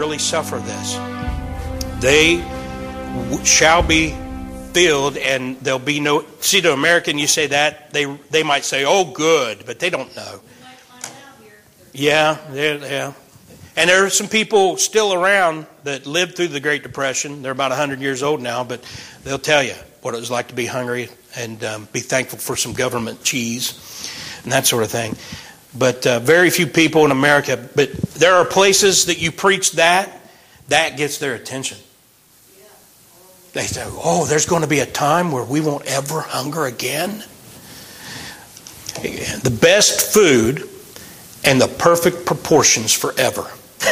really suffer this. They shall be filled, and there'll be no... See, to American, you say that, they might say, oh, good, but they don't know. Yeah. And there are some people still around that lived through the Great Depression. They're about 100 years old now, but they'll tell you what it was like to be hungry and be thankful for some government cheese and that sort of thing. But very few people in America. But there are places that you preach that gets their attention. They say, oh, there's going to be a time where we won't ever hunger again. The best food and the perfect proportions forever.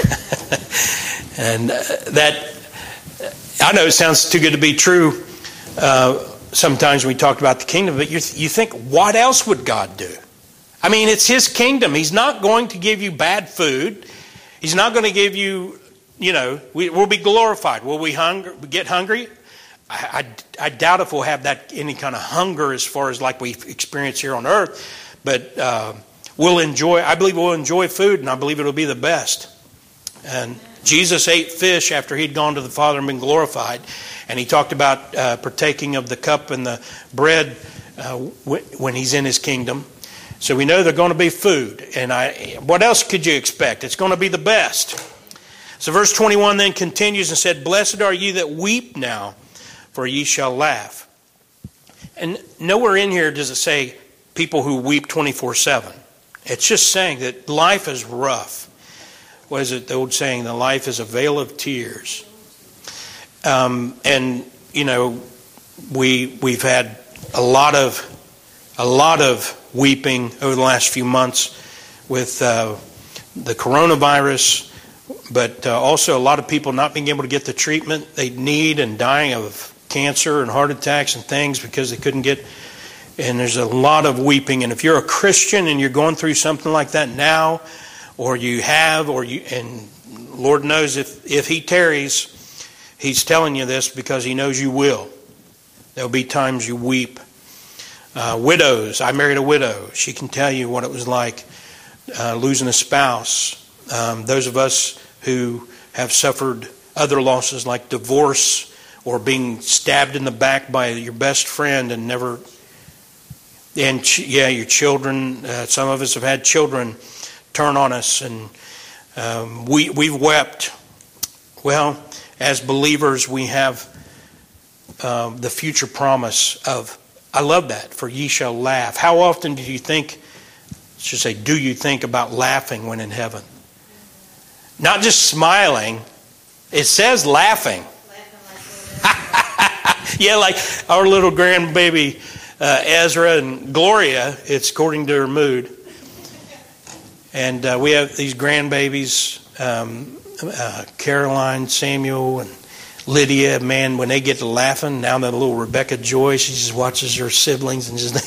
And that, I know it sounds too good to be true. Sometimes we talked about the kingdom, but you think, what else would God do? I mean, it's His kingdom. He's not going to give you bad food. He's not going to give you, we'll be glorified. Will we get hungry? I doubt if we'll have any kind of hunger as far as like we experience here on earth. But I believe we'll enjoy food, and I believe it'll be the best. And Jesus ate fish after He'd gone to the Father and been glorified. And He talked about partaking of the cup and the bread when He's in His kingdom. So we know there's going to be food. And what else could you expect? It's going to be the best. So verse 21 then continues and said, blessed are ye that weep now, for ye shall laugh. And nowhere in here does it say people who weep 24/7. It's just saying that life is rough. What is it, the old saying, the life is a vale of tears. And, we've had a lot of weeping over the last few months with the coronavirus, but also a lot of people not being able to get the treatment they need and dying of cancer and heart attacks and things because they couldn't get. And there's a lot of weeping. And if you're a Christian and you're going through something like that now, or you have, and Lord knows if He tarries, He's telling you this because He knows you will. There'll be times you weep. Widows. I married a widow. She can tell you what it was like losing a spouse. Those of us who have suffered other losses like divorce or being stabbed in the back by your best friend and never... And your children, some of us have had children turn on us, and we've wept. Well, as believers, we have the future promise of, I love that, for ye shall laugh. How often do you think about laughing when in heaven? Not just smiling, it says laughing. Yeah, like our little grandbaby Ezra and Gloria, it's according to her mood. And we have these grandbabiys, Caroline, Samuel, and Lydia. Man, when they get to laughing, now that little Rebecca Joy, she just watches her siblings and just,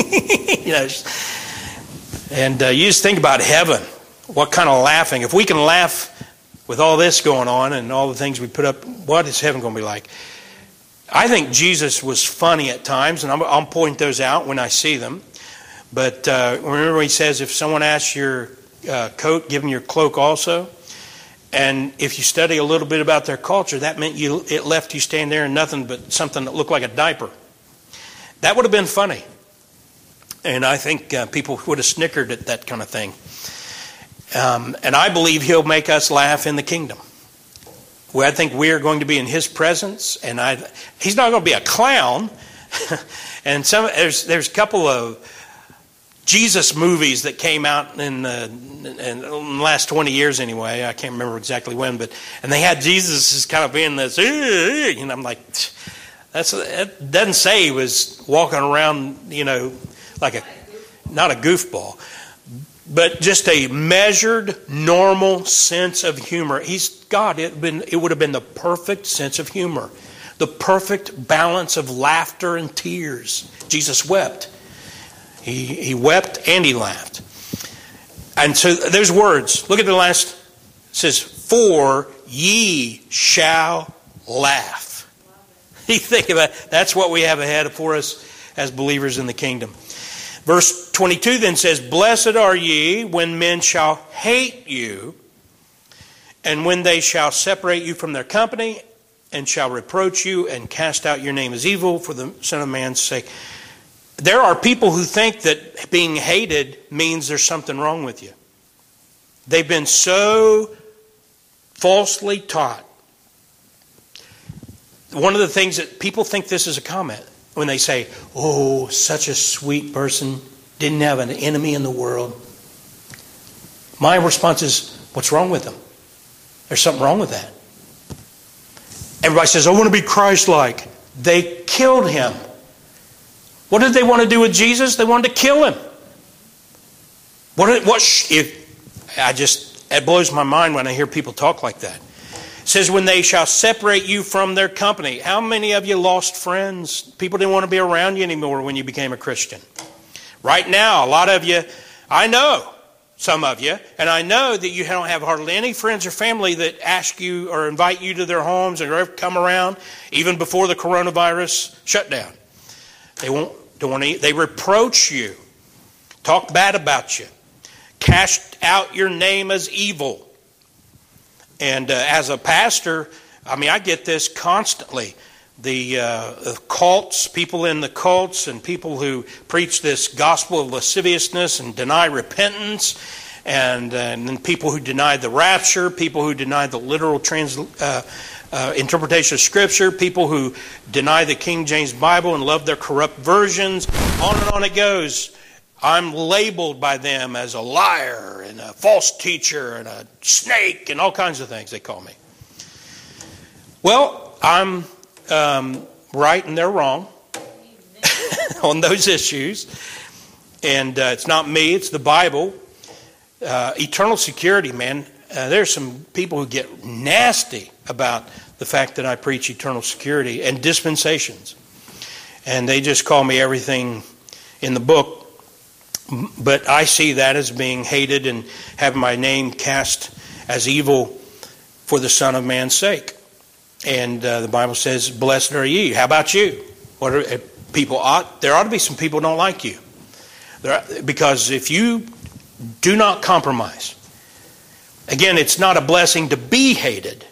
And you just think about heaven. What kind of laughing? If we can laugh with all this going on and all the things we put up, what is heaven going to be like? I think Jesus was funny at times, and I'll point those out when I see them. But remember He says, if someone asks your coat, give them your cloak also. And if you study a little bit about their culture, that meant it left you standing there in nothing but something that looked like a diaper. That would have been funny. And I think people would have snickered at that kind of thing. And I believe He'll make us laugh in the kingdom. Well, I think we are going to be in His presence, and He's not going to be a clown. And there's a couple of Jesus movies that came out in the last 20 years anyway. I can't remember exactly when, and they had Jesus as kind of being this, and I'm like, that doesn't say He was walking around, like not a goofball, but just a measured, normal sense of humor. He's God. It would have been the perfect sense of humor, the perfect balance of laughter and tears. Jesus wept. He wept and He laughed. And so there's words. Look at the last. It says, for ye shall laugh. You think about it. That's what we have ahead for us as believers in the kingdom. Verse 22 then says, blessed are ye when men shall hate you And when they shall separate you from their company, and shall reproach you, and cast out your name as evil for the Son of Man's sake. There are people who think that being hated means there's something wrong with you. They've been so falsely taught. One of the things that people think this is a comment when they say, oh, such a sweet person, didn't have an enemy in the world. My response is, what's wrong with them? There's something wrong with that. Everybody says, I want to be Christ-like. They killed him. What did they want to do with Jesus? They wanted to kill him. It blows my mind when I hear people talk like that. It says, when they shall separate you from their company. How many of you lost friends? People didn't want to be around you anymore when you became a Christian. Right now, a lot of you, I know some of you, and I know that you don't have hardly any friends or family that ask you or invite you to their homes or ever come around, even before the coronavirus shutdown. They reproach you, talk bad about you, cast out your name as evil. And as a pastor, I get this constantly. The cults, people in the cults, and people who preach this gospel of lasciviousness and deny repentance, and then people who deny the rapture, people who deny the literal interpretation of Scripture, people who deny the King James Bible and love their corrupt versions. On and on it goes. I'm labeled by them as a liar and a false teacher and a snake and all kinds of things they call me. Well, I'm right and they're wrong on those issues. And it's not me, it's the Bible. Eternal security, man. There's some people who get nasty about the fact that I preach eternal security and dispensations. And they just call me everything in the book. But I see that as being hated and having my name cast as evil for the Son of Man's sake. And the Bible says, blessed are ye. How about you? There ought to be some people who don't like you. Because if you do not compromise, again, it's not a blessing to be hated,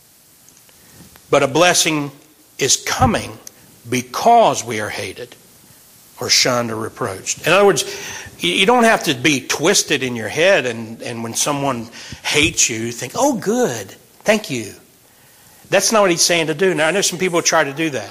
but a blessing is coming because we are hated or shunned or reproached. In other words, you don't have to be twisted in your head and when someone hates you, think, oh, good, thank you. That's not what he's saying to do. Now, I know some people try to do that.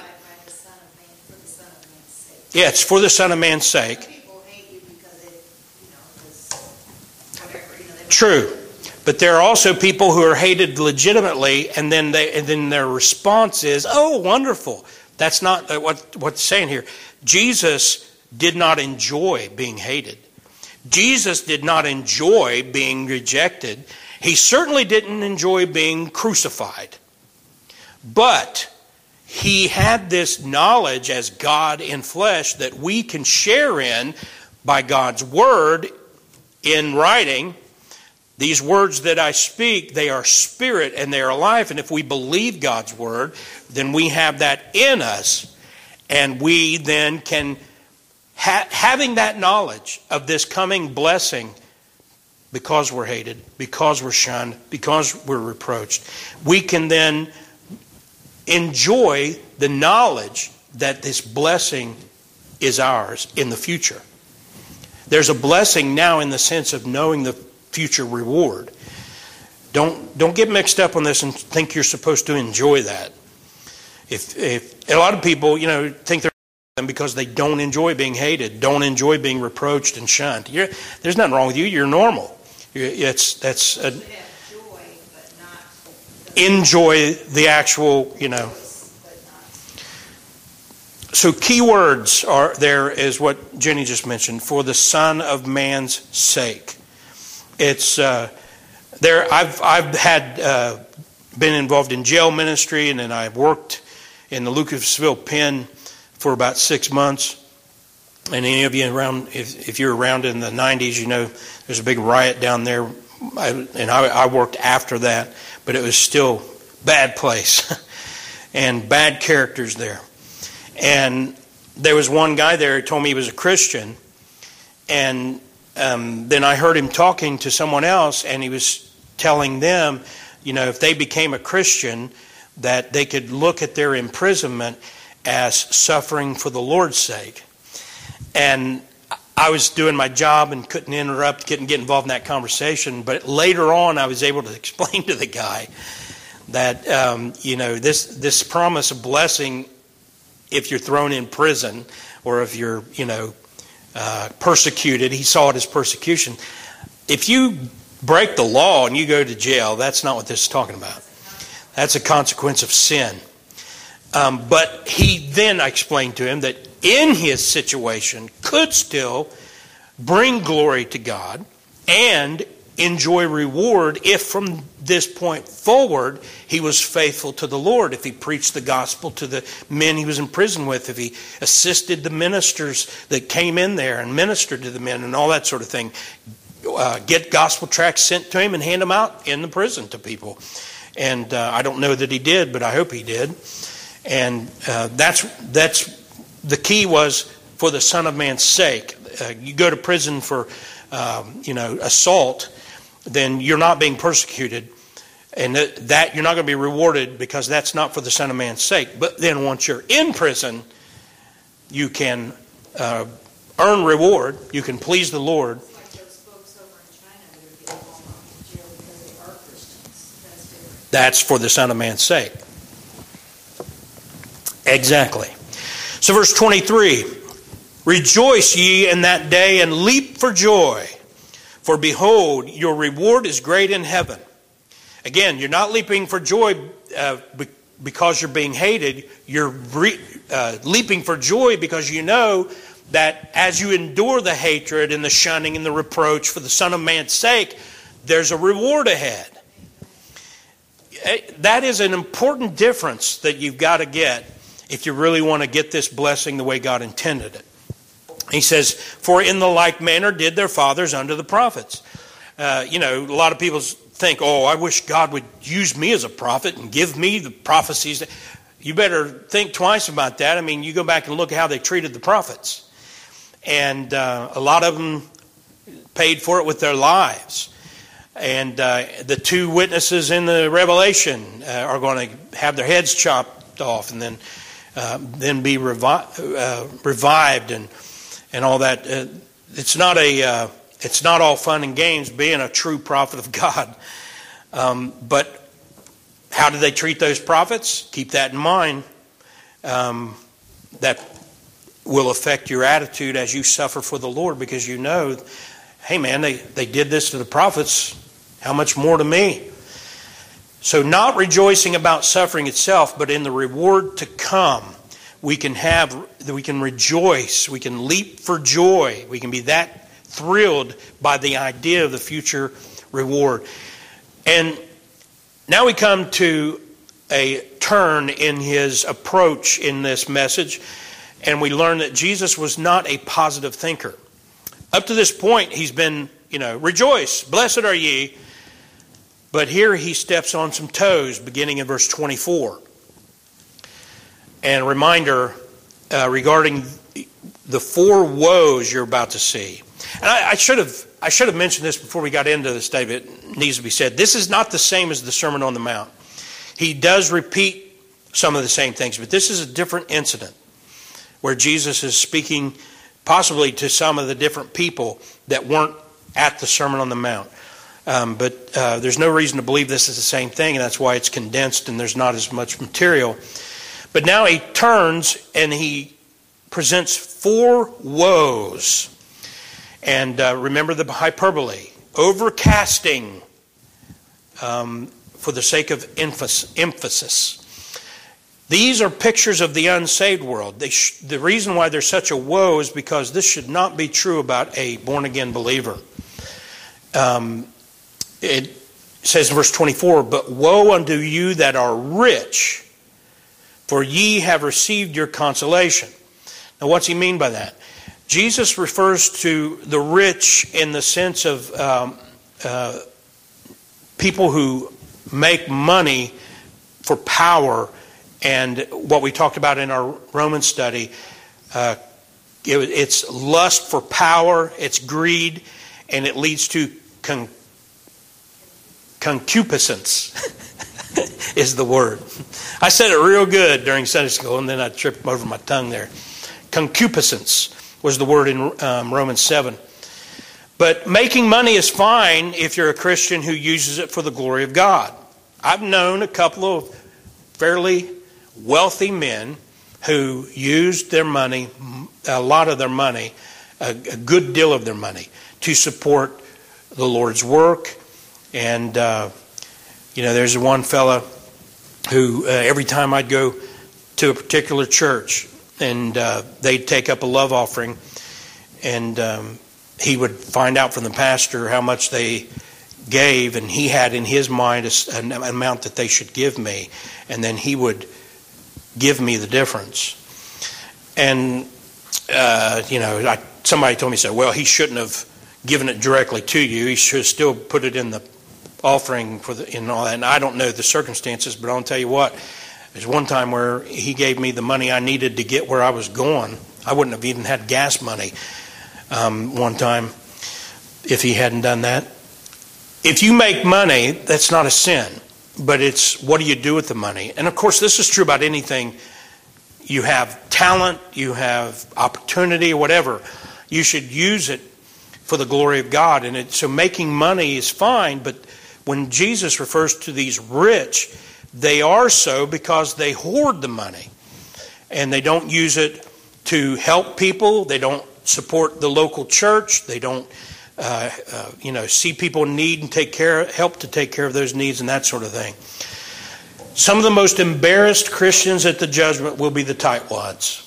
Yeah, it's for the Son of Man's sake. People hate you because True. But there are also people who are hated legitimately, and then their response is, oh, wonderful. That's not what's saying here. Jesus did not enjoy being hated. Jesus did not enjoy being rejected. He certainly didn't enjoy being crucified. But he had this knowledge as God in flesh that we can share in by God's word in writing. These words that I speak, they are spirit and they are life. And if we believe God's word, then we have that in us. And we then can, having that knowledge of this coming blessing, because we're hated, because we're shunned, because we're reproached, we can then enjoy the knowledge that this blessing is ours in the future. There's a blessing now in the sense of knowing the future reward. Don't get mixed up on this and think you're supposed to enjoy that. If a lot of people, think they're because they don't enjoy being hated, don't enjoy being reproached and shunned. There's nothing wrong with you. You're normal. Enjoy the actual, So key words are there is what Jenny just mentioned, for the Son of Man's sake. It's there. I've had been involved in jail ministry, and then I worked in the Lucasville pen for about 6 months. And any of you around, if you're around in the 90s, there's a big riot down there. I worked after that, but it was still a bad place and bad characters there. And there was one guy there who told me he was a Christian, and then I heard him talking to someone else, and he was telling them if they became a Christian, that they could look at their imprisonment as suffering for the Lord's sake. And I was doing my job and couldn't get involved in that conversation. But later on, I was able to explain to the guy that, this promise of blessing, if you're thrown in prison or if you're, persecuted, he saw it as persecution. If you break the law and you go to jail, that's not what this is talking about. That's a consequence of sin. But I explained to him that in his situation could still bring glory to God and enjoy reward if from this point forward he was faithful to the Lord, if he preached the gospel to the men he was in prison with, if he assisted the ministers that came in there and ministered to the men and all that sort of thing. Get gospel tracts sent to him and hand them out in the prison to people. And I don't know that he did, but I hope he did. And that's the key was for the Son of Man's sake. You go to prison for assault, then you're not being persecuted, and that you're not going to be rewarded because that's not for the Son of Man's sake. But then once you're in prison, you can earn reward. You can please the Lord. Like those folks over in China that are getting thrown off to jail because they are Christians. That's different. That's for the Son of Man's sake. Exactly. So verse 23, rejoice ye in that day and leap for joy, for behold, your reward is great in heaven. Again, you're not leaping for joy because you're being hated. You're leaping for joy because you know that as you endure the hatred and the shunning and the reproach for the Son of Man's sake, there's a reward ahead. That is an important difference that you've got to get if you really want to get this blessing the way God intended it. He says, for in the like manner did their fathers unto the prophets. A lot of people think, I wish God would use me as a prophet and give me the prophecies. You better think twice about that. I mean, you go back and look at how they treated the prophets. And a lot of them paid for it with their lives. And the two witnesses in the Revelation are going to have their heads chopped off and then be revived and all that. It's not all fun and games being a true prophet of God. But how did they treat those prophets? Keep that in mind. That will affect your attitude as you suffer for the Lord, because you know, hey man, they did this to the prophets. How much more to me? So not rejoicing about suffering itself, but in the reward to come, we can rejoice, we can leap for joy, we can be that thrilled by the idea of the future reward. And now we come to a turn in his approach in this message, and we learn that Jesus was not a positive thinker. Up to this point, he's been, rejoice, blessed are ye. But here he steps on some toes, beginning in verse 24. And a reminder regarding the four woes you're about to see. And I should have mentioned this before we got into this, David. It needs to be said. This is not the same as the Sermon on the Mount. He does repeat some of the same things, but this is a different incident where Jesus is speaking possibly to some of the different people that weren't at the Sermon on the Mount. But there's no reason to believe this is the same thing, and that's why it's condensed and there's not as much material. But now he turns and he presents four woes. And remember the hyperbole. Overcasting for the sake of emphasis. These are pictures of the unsaved world. The reason why there's such a woe is because this should not be true about a born-again believer. It says in verse 24, but woe unto you that are rich, for ye have received your consolation. Now what's he mean by that? Jesus refers to the rich in the sense of people who make money for power, and what we talked about in our Roman study, it's lust for power, it's greed, and it leads to Concupiscence is the word. I said it real good during Sunday school, and then I tripped over my tongue there. Concupiscence was the word in Romans 7. But making money is fine if you're a Christian who uses it for the glory of God. I've known a couple of fairly wealthy men who used their money, a lot of their money, a good deal of their money, to support the Lord's work. And, there's one fella who every time I'd go to a particular church and they'd take up a love offering, and he would find out from the pastor how much they gave, and he had in his mind an amount that they should give me, and then he would give me the difference. And somebody told me, said, well, he shouldn't have given it directly to you. He should have still put it in the offering and all that. And I don't know the circumstances, but I'll tell you what, there's one time where he gave me the money I needed to get where I was going. I wouldn't have even had gas money one time if he hadn't done that. If you make money, that's not a sin, but it's what do you do with the money? And of course, this is true about anything. You have talent, you have opportunity, or whatever. You should use it for the glory of God. And so making money is fine, but when Jesus refers to these rich, they are so because they hoard the money. And they don't use it to help people. They don't support the local church. They don't see people in need and help to take care of those needs and that sort of thing. Some of the most embarrassed Christians at the judgment will be the tightwads.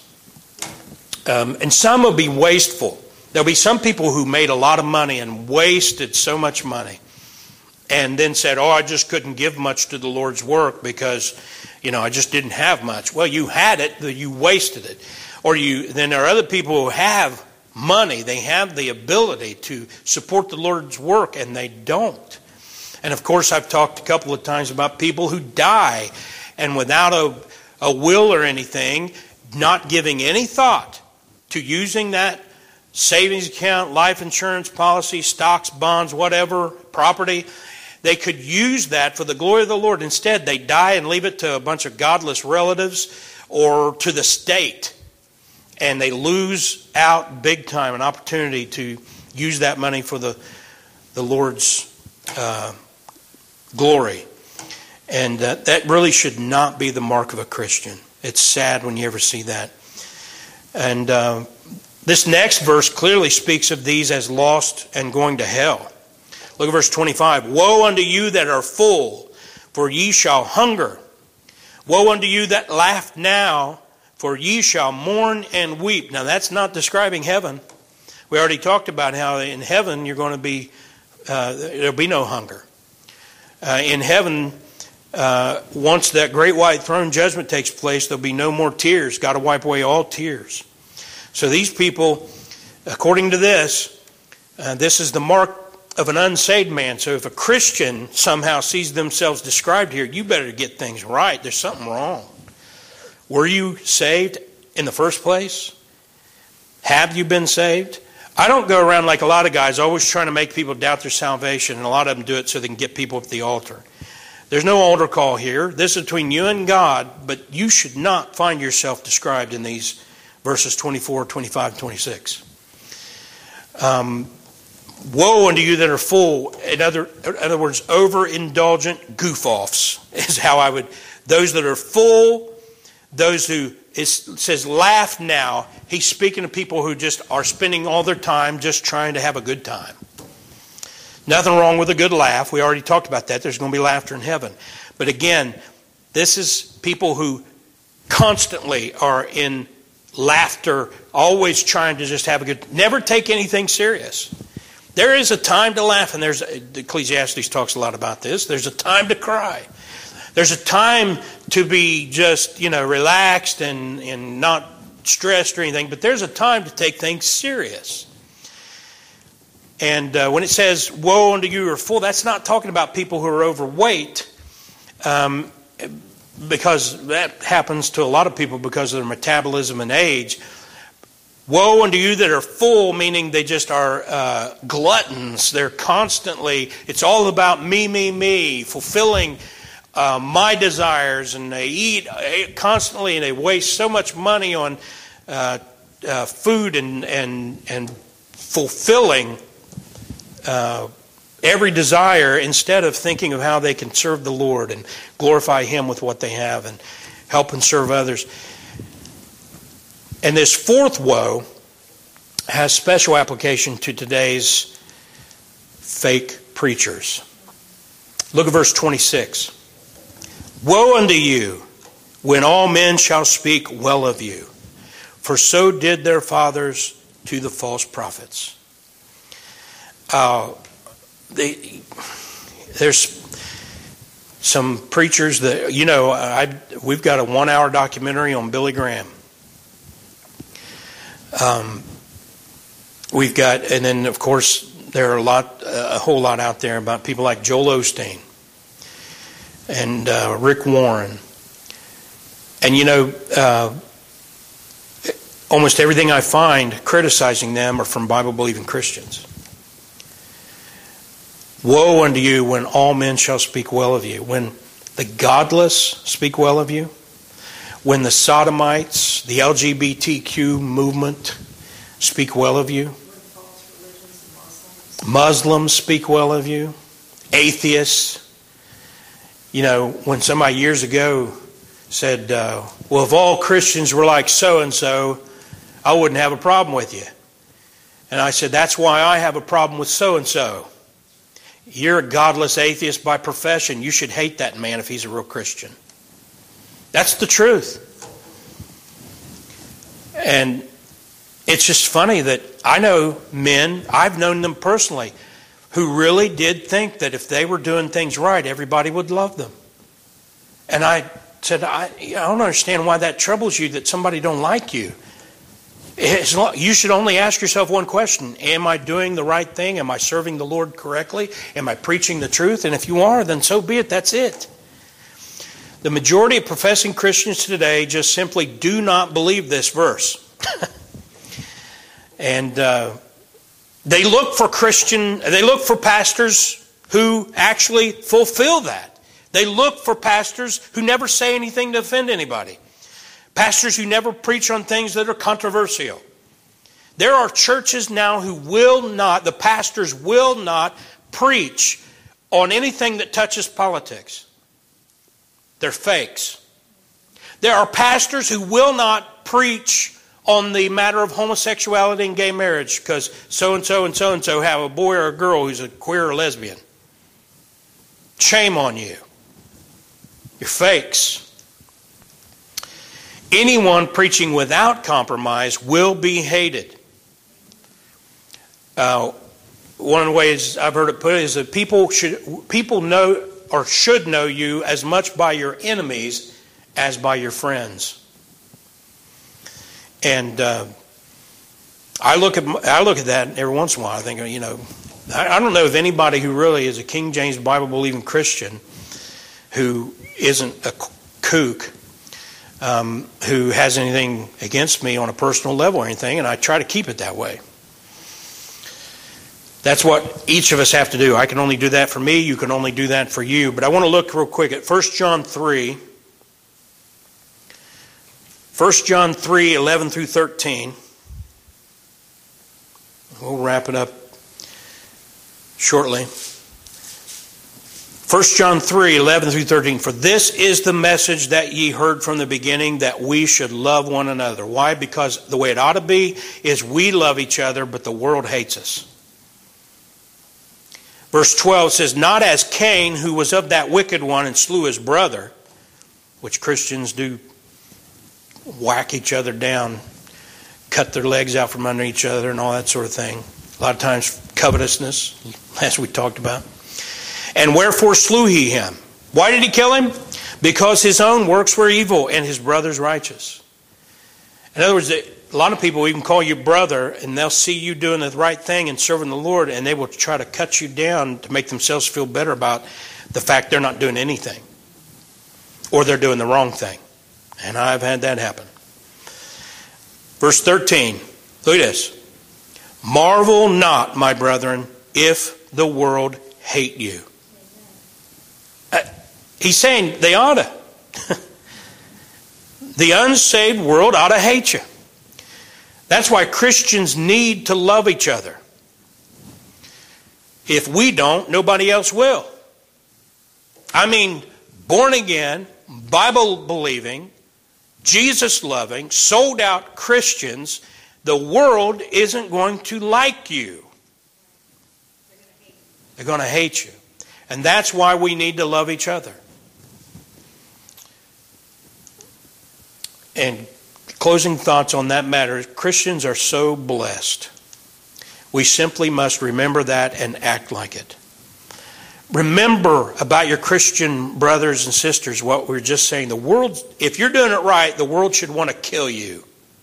And some will be wasteful. There'll be some people who made a lot of money and wasted so much money and then said, I just couldn't give much to the Lord's work because, I just didn't have much. Well, you had it, but you wasted it. Then there are other people who have money. They have the ability to support the Lord's work, and they don't. And of course, I've talked a couple of times about people who die and without a will or anything, not giving any thought to using that savings account, life insurance policy, stocks, bonds, whatever, property. They could use that for the glory of the Lord. Instead, they die and leave it to a bunch of godless relatives or to the state. And they lose out big time an opportunity to use that money for the Lord's glory. And that really should not be the mark of a Christian. It's sad when you ever see that. And this next verse clearly speaks of these as lost and going to hell. Look at verse 25. Woe unto you that are full, for ye shall hunger. Woe unto you that laugh now, for ye shall mourn and weep. Now that's not describing heaven. We already talked about how in heaven you're going to be, there'll be no hunger. In heaven, once that great white throne judgment takes place, there'll be no more tears. God will wipe away all tears. So these people, according to this is the mark of an unsaved man. So if a Christian somehow sees themselves described here, you better get things right. There's something wrong. Were you saved in the first place? Have you been saved? I don't go around like a lot of guys always trying to make people doubt their salvation, and a lot of them do it so they can get people at the altar. There's no altar call here. This is between you and God, but you should not find yourself described in these verses 24, 25, 26. Woe unto you that are full. In other words, overindulgent goof-offs is how I would. Those that are full, those who, it says laugh now. He's speaking to people who just are spending all their time just trying to have a good time. Nothing wrong with a good laugh. We already talked about that. There's going to be laughter in heaven. But again, this is people who constantly are in laughter, always trying to just have a good, never take anything serious. There is a time to laugh, and Ecclesiastes talks a lot about this. There's a time to cry. There's a time to be just, relaxed and not stressed or anything, but there's a time to take things serious. And when it says, woe unto you who are full, that's not talking about people who are overweight, because that happens to a lot of people because of their metabolism and age. Woe unto you that are full, meaning they just are gluttons. They're constantly, it's all about me, fulfilling my desires, and they eat constantly, and they waste so much money on food and fulfilling every desire instead of thinking of how they can serve the Lord and glorify Him with what they have and help and serve others. And this fourth woe has special application to today's fake preachers. Look at verse 26. Woe unto you when all men shall speak well of you, for so did their fathers to the false prophets. There's some preachers that, we've got a 1-hour documentary on Billy Graham. We've got, and then of course there are a whole lot out there about people like Joel Osteen and Rick Warren. And almost everything I find criticizing them are from Bible-believing Christians. Woe unto you when all men shall speak well of you, when the godless speak well of you, when the sodomites, the LGBTQ movement speak well of you, Muslims speak well of you, atheists. When somebody years ago said, well, if all Christians were like so-and-so, I wouldn't have a problem with you. And I said, that's why I have a problem with so-and-so. You're a godless atheist by profession. You should hate that man if he's a real Christian. That's the truth. And it's just funny that I know men, I've known them personally, who really did think that if they were doing things right, everybody would love them. And I said, I don't understand why that troubles you, that somebody don't like you. You should only ask yourself one question. Am I doing the right thing? Am I serving the Lord correctly? Am I preaching the truth? And if you are, then so be it. That's it. The majority of professing Christians today just simply do not believe this verse. And they look for pastors who actually fulfill that. They look for pastors who never say anything to offend anybody. Pastors who never preach on things that are controversial. There are churches now the pastors will not preach on anything that touches politics. They're fakes. There are pastors who will not preach on the matter of homosexuality and gay marriage because so-and-so and so-and-so have a boy or a girl who's a queer or lesbian. Shame on you. You're fakes. Anyone preaching without compromise will be hated. One of the ways I've heard it put is that people know or should know you as much by your enemies as by your friends. And I look at that every once in a while. I think, I don't know of anybody who really is a King James Bible believing Christian who isn't a kook. Who has anything against me on a personal level or anything, and I try to keep it that way. That's what each of us have to do. I can only do that for me. You can only do that for you. But I want to look real quick at 1 John 3. 1 John 3, 11 through 13. We'll wrap it up shortly. 1 John 3, 11 through 13. For this is the message that ye heard from the beginning, that we should love one another. Why? Because the way it ought to be is we love each other, but the world hates us. Verse 12 says, not as Cain, who was of that wicked one and slew his brother, which Christians do whack each other down, cut their legs out from under each other and all that sort of thing. A lot of times covetousness, as we talked about. And wherefore slew he him? Why did he kill him? Because his own works were evil and his brother's righteous. In other words, a lot of people even call you brother, and they'll see you doing the right thing and serving the Lord, and they will try to cut you down to make themselves feel better about the fact they're not doing anything. Or they're doing the wrong thing. And I've had that happen. Verse 13. Look at this. Marvel not, my brethren, if the world hate you. He's saying they ought to. The unsaved world ought to hate you. That's why Christians need to love each other. If we don't, nobody else will. I mean, born again, Bible believing, Jesus loving, sold out Christians, the world isn't going to like you. They're going to hate you. And that's why we need to love each other. And closing thoughts on that matter, Christians are so blessed. We simply must remember that and act like it. Remember about your Christian brothers and sisters what we were just saying. The world, if you're doing it right, the world should want to kill you.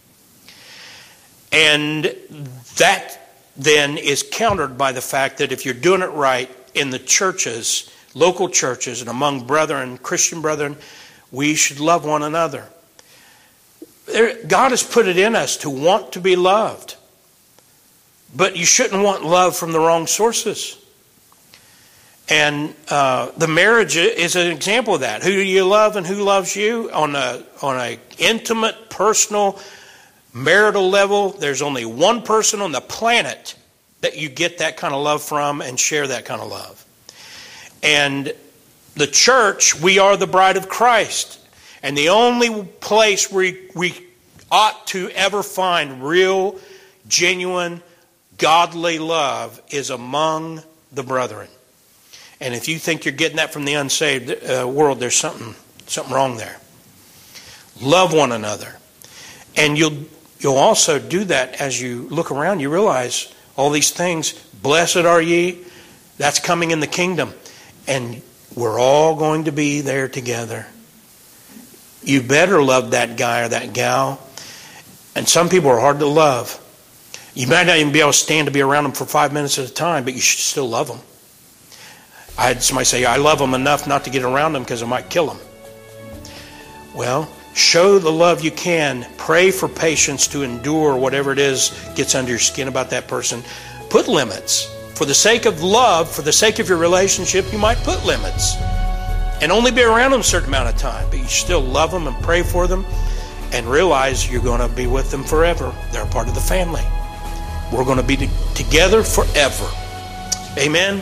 And that then is countered by the fact that if you're doing it right in the churches, local churches, and among brethren, Christian brethren, we should love one another. God has put it in us to want to be loved. But you shouldn't want love from the wrong sources. And the marriage is an example of that. Who do you love and who loves you? On a intimate, personal, marital level, there's only one person on the planet that you get that kind of love from and share that kind of love. And the church, we are the bride of Christ. And the only place we ought to ever find real, genuine, godly love is among the brethren. And if you think you're getting that from the unsaved world, there's something wrong there. Love one another. And you'll also do that as you look around. You realize all these things, blessed are ye, that's coming in the kingdom. And we're all going to be there together. You better love that guy or that gal. And some people are hard to love. You might not even be able to stand to be around them for 5 minutes at a time, but you should still love them. I had somebody say, I love them enough not to get around them because I might kill them. Well, show the love you can. Pray for patience to endure whatever it is gets under your skin about that person. Put limits. For the sake of love, for the sake of your relationship, you might put limits. And only be around them a certain amount of time. But you still love them and pray for them. And realize you're going to be with them forever. They're a part of the family. We're going to be together forever. Amen.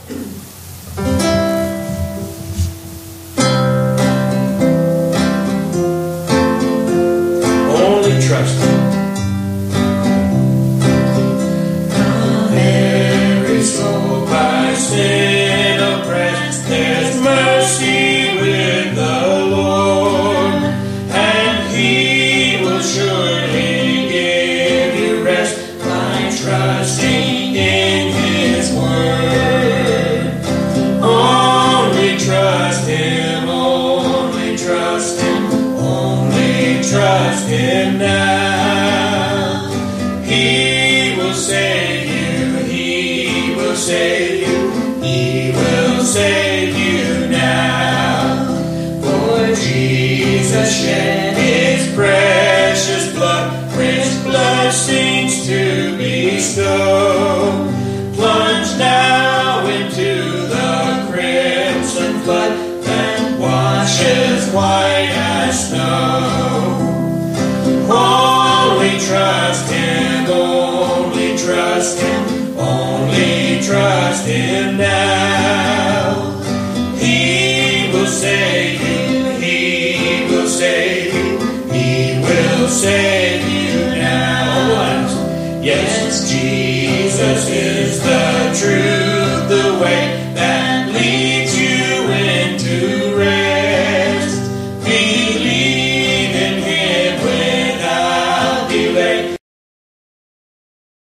Only trust Him. Every soul by sin oppressed, there's mercy with the Lord, and He will surely give you rest by trusting in His word. Only trust Him, only trust Him, only trust Him now. He will save you, He will save you, He will save you now. For Jesus shed His precious blood, rich blessings to bestow. Plunge now into the crimson flood and wash as white as snow. Only trust Him, only trust Him, only trust Him now. He will save you, He will save you, He will save you now. Yes, Jesus is the truth.